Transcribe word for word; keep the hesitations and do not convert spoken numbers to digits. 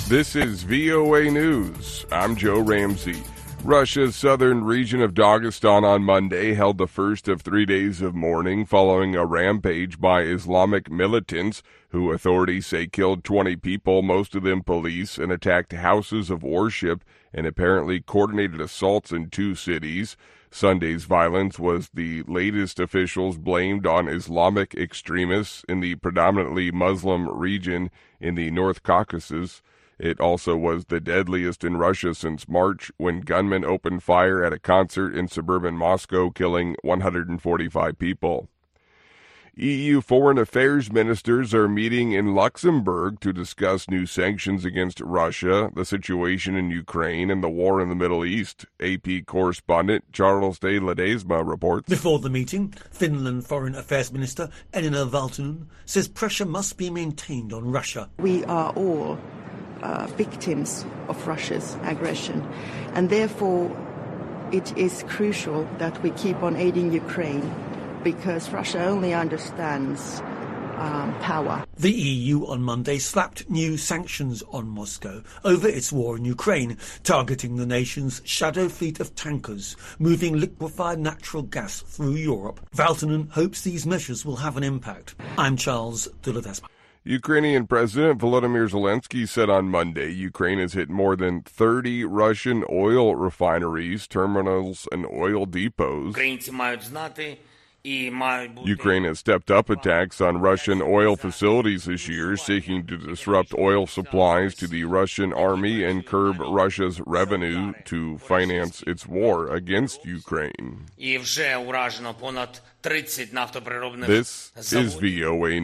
This is V O A News. I'm Joe Ramsey. Russia's southern region of Dagestan on Monday held the first of three days of mourning following a rampage by Islamic militants who authorities say killed twenty people, most of them police, and attacked houses of worship and apparently coordinated assaults in two cities. Sunday's violence was the latest officials blamed on Islamic extremists in the predominantly Muslim region in the North Caucasus. It also was the deadliest in Russia since March, when gunmen opened fire at a concert in suburban Moscow, killing one hundred forty-five people. E U foreign affairs ministers are meeting in Luxembourg to discuss new sanctions against Russia, the situation in Ukraine, and the war in the Middle East. A P correspondent Charles de Ledesma reports. Before the meeting, Finland Foreign Affairs Minister Elina Valtonen says pressure must be maintained on Russia. We are all uh, victims of Russia's aggression, and therefore it is crucial that we keep on aiding Ukraine, because Russia only understands um, power. The E U on Monday slapped new sanctions on Moscow over its war in Ukraine, targeting the nation's shadow fleet of tankers moving liquefied natural gas through Europe. Valtonen hopes these measures will have an impact. I'm Charles de Ledesma. Ukrainian President Volodymyr Zelensky said on Monday Ukraine has hit more than thirty Russian oil refineries, terminals, and oil depots. Ukraine has stepped up attacks on Russian oil facilities this year, seeking to disrupt oil supplies to the Russian army and curb Russia's revenue to finance its war against Ukraine. This is V O A